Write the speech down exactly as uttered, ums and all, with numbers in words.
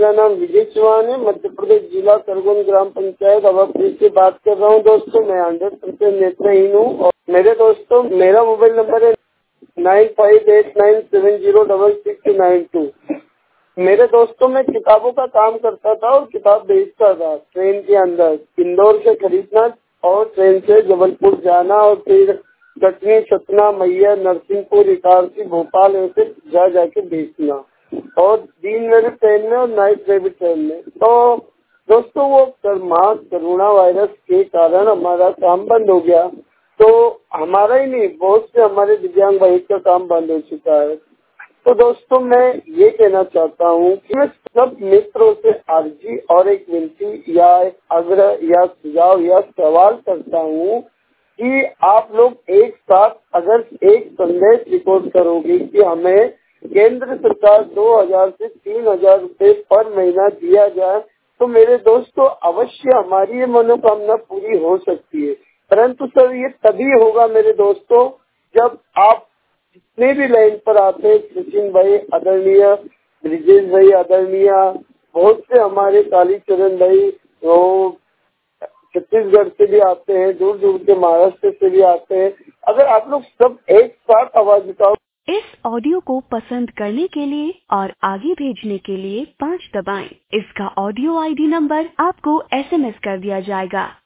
मेरा नाम विजय चौहान है, मध्य प्रदेश जिला खरगोन ग्राम पंचायत अवापुर से बात कर रहा हूँ। दोस्तों मैं हंड्रेड परसेंट नेत्रहीन हूँ और मेरे दोस्तों मेरा मोबाइल नंबर है nine five eight nine seven zero double six nine two. मेरे दोस्तों मैं किताबों का काम करता था और किताब बेचता था ट्रेन के अंदर, इंदौर से खरीदना और ट्रेन से जबलपुर जाना और फिर कटनी, सतना, मैया, नरसिंहपुर, इटारसी, भोपाल ऐसे जा जाके बेचना और दिन में भी ट्रेन में और नाइट में भी ट्रेन में। तो दोस्तों वो मां कोरोना वायरस के कारण हमारा काम बंद हो गया, तो हमारा ही नहीं बहुत से हमारे दिव्यांग भाई का काम बंद हो चुका है। तो दोस्तों मैं ये कहना चाहता हूँ कि मैं सब मित्रों से अर्जी और एक विनती या एक आग्रह या सुझाव या सवाल करता हूँ कि आप लोग एक साथ अगर एक संदेश रिकॉर्ड करोगे कि हमें केंद्र सरकार दो हजार से तीन हजार रूपए पर महीना दिया जाए, तो मेरे दोस्तों अवश्य हमारी ये मनोकामना पूरी हो सकती है। परंतु सर ये तभी होगा मेरे दोस्तों जब आप जितने भी लाइन पर आते हैं, सचिन भाई आदरणीय, ब्रिजेश भाई आदरणीय, बहुत से हमारे कालीचरण भाई वो छत्तीसगढ़ से भी आते हैं, दूर दूर के महाराष्ट्र से भी आते हैं। अगर आप लोग सब एक साथ आवाज उठाओ। इस ऑडियो को पसंद करने के लिए और आगे भेजने के लिए पाँच दबाएं। इसका ऑडियो आईडी नंबर आपको एसएमएस कर दिया जाएगा।